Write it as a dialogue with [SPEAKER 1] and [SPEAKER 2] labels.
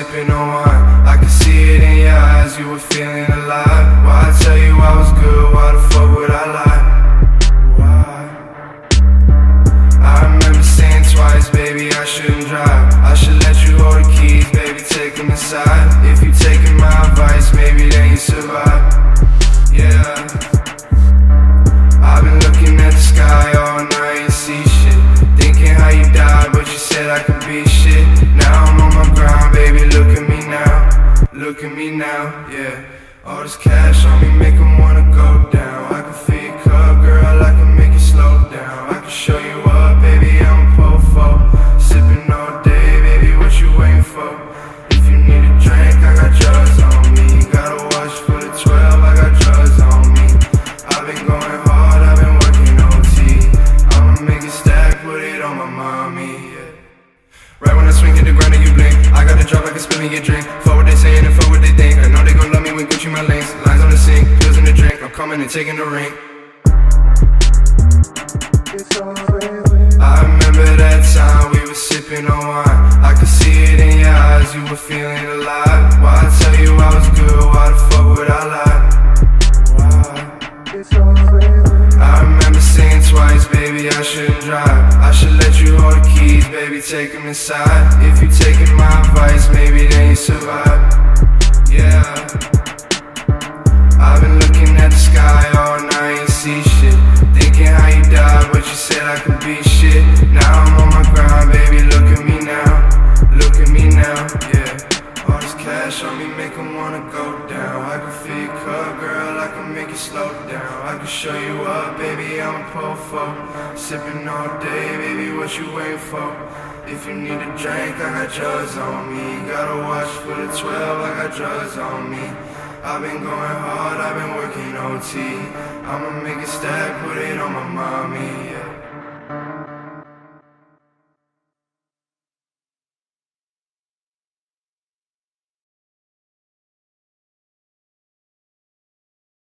[SPEAKER 1] sipping on wine. I could see it in your eyes, you were feeling alive. Why I tell you I was good, why the fuck would I lie? Why? I remember saying twice, baby, I shouldn't drive. I should let you hold the keys, baby, take them inside. If you taking my advice, maybe then you survive. Yeah, I've been looking at the sky all night and see shit, thinking how you died, but you said I could be shit. Now I'm on my grind, baby, look at me now. Look at me now, yeah. All this cash on me make 'em wanna go down. I can feel your cup, girl, I can make it slow down. I can show you up, baby, I'm a po-fo. Sipping all day, baby, what you waiting for? If you need a drink, I got drugs on me. Gotta watch for the 12, I got drugs on me. I've been going hard, I've been working OT. I'ma make it stack, put it on my mommy, yeah. Right when I swing to the ground and you blink, I got the drop like a spill in your drink. Fuck what they saying and fuck what they think. I know they gon' love me when Gucci my links. Lines on the sink, pills in the drink. I'm coming and taking the ring. I remember that time we were sipping on wine. I could see it in your eyes, you were feeling alive. Why I tell you I was good, why the fuck would I lie? I remember saying twice, baby, I shouldn't drive. I should let you hold the keys, baby, take them inside. If you taking my advice, maybe then you survive. Yeah, I've been looking at the sky all night and see shit, thinking how you died, but you said I could be shit. Now I'm on my grind, baby, look at me now. Look at me now, yeah. All this cash on me make 'em wanna go down. I can feel your cup, girl, I can make it slow down. I can show you up, baby, I'm a po-fo. Sipping all day, baby, what you waiting for? If you need a drink, I got drugs on me. Gotta watch for the 12, I got drugs on me. I've been going hard, I've been working OT. I'ma make it stack, put it on my mommy.